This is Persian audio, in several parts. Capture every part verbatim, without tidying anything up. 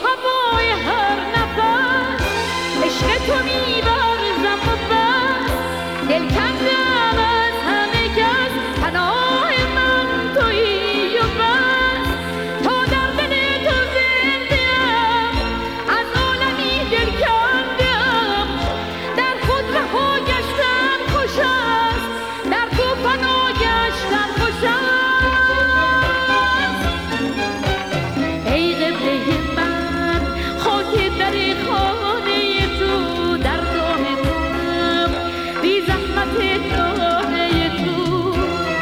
هوای هر نفس عشق تو می‌ورزم و بس دل کندم از همه کس پناه من تویی و بس تا در دل تو زنده‌ام از عالمی دل کندم در خود رها گشتن خوش است در تو فنا گشتن خوش است ای قبله من خاک در خانه تو در دام توام بی زحمت دانه تو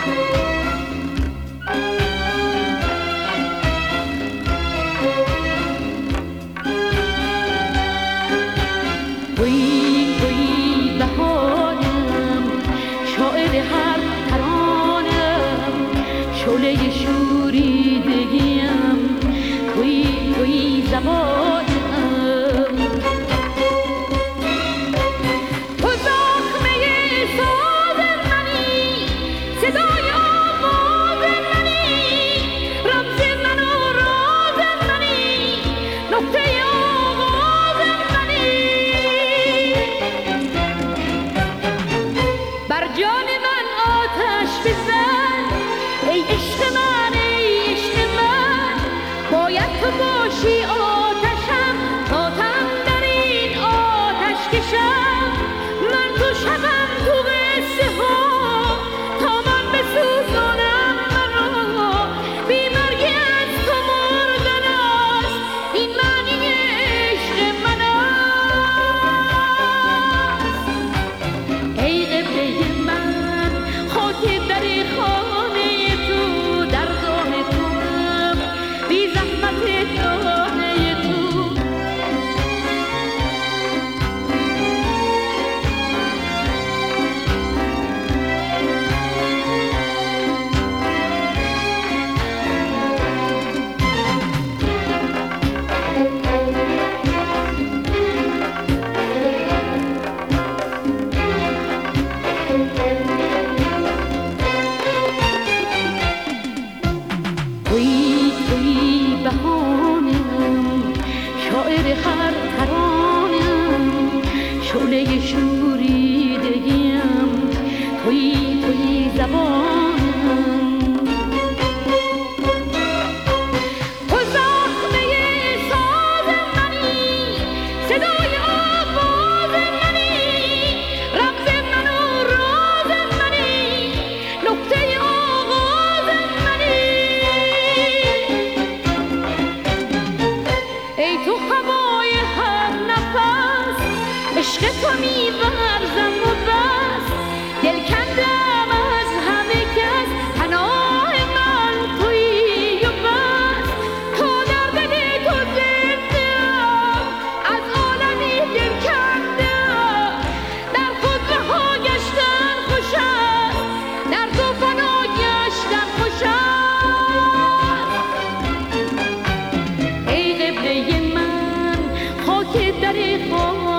تویی تویی بهارم شاعر هر ترانم شعله شوریدگیم تویی تویی زبانم تو زخمه ساز منی صدای آواز منی رمز من و راز منی نقطه آغاز منی بر جان من آتش بزن ای عشق من ای عشق من باید تو باشی آتشم تا تن در این آتش کشم من تو شبم تو قصه ها تا من بسوزانم مرا بی مرگی از تو مردن است این معنی عشق من است ای قبله من خاک در خانه تو در دام توام بی زحمت دانه تو تویی تویی بهانم شاعر هر ترانم شعله شوریدگیم تویی تویی زبانم تو زخمه ساز منی صدای آواز منی رمز من و راز منی نقطه آغاز منی ای تو هوای هر نفس عشق تو می‌ورزم و بس دل کندم از همه کس پناه من تویی و بس تا در دل تو زنده‌ام از عالمی دل کندم در خود رها گشتن خوش است در تو فنا گشتن خوش است ای قبله من خاک در خانه